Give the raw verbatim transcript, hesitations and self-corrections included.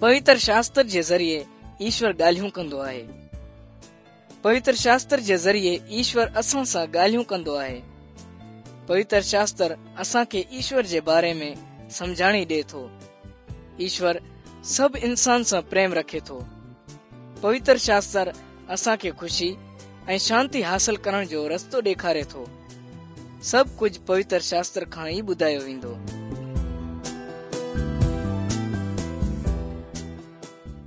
पवित्र शास्त्र जे ज़रिए ईश्वर ॻाल्हियूं कंदो आहे। पवित्र शास्त्र जे ज़रिए ईश्वर असां सां ॻाल्हियूं कंदो आहे। पवित्र शास्त्र असां खे ईश्वर जे बारे में समझाणी ॾे थो। ईश्वर सभु इंसान सां प्रेम रखे थो। पवित्र शास्त्र असां खे ख़ुशी ऐं शांती हासिल करण जो रस्तो ॾेखारे थो। सभु कुझु पवित्र शास्त्र खां ई ॿुधायो वेंदो।